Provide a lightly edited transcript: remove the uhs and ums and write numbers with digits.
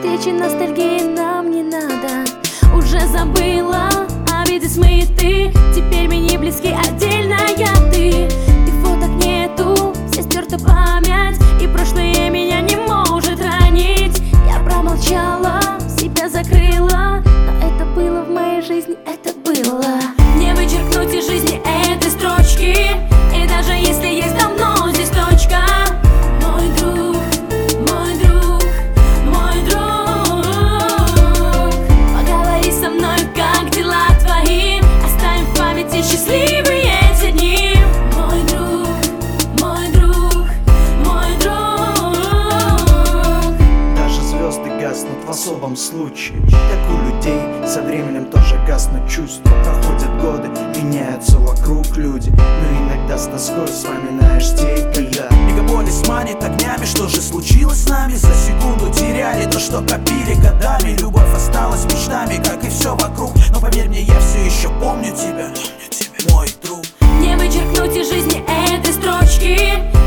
встречи, ностальгии нам не надо. Уже забыла обиды, смыты. Теперь мы не близки, отдельная ты. И фоток нету, все стерта память, и прошлое меня не может ранить. Я промолчала, себя закрыла, но это было в моей жизни, это было. Не вычеркнуть из жизни этой строчки, и даже если есть давно здесь точка. Мой друг, мой друг, мой друг, поговори со мной, как дела твои, оставим в памяти счастливые эти дни. Мой друг, мой друг, мой друг. Даже звезды гаснут в особом случае, как у людей со временем тоже гаснут чувства. Проходят годы, меняются вокруг люди, но иногда с тоской вспоминаешь те, когда Мегаполис манит огнями, что же случилось с нами? За секунду теряли то, что копили годами. Любовь осталась мечтами, как и все вокруг. Но поверь мне, я все еще помню тебя, мой друг. Не вычеркнуть из жизни этой строчки,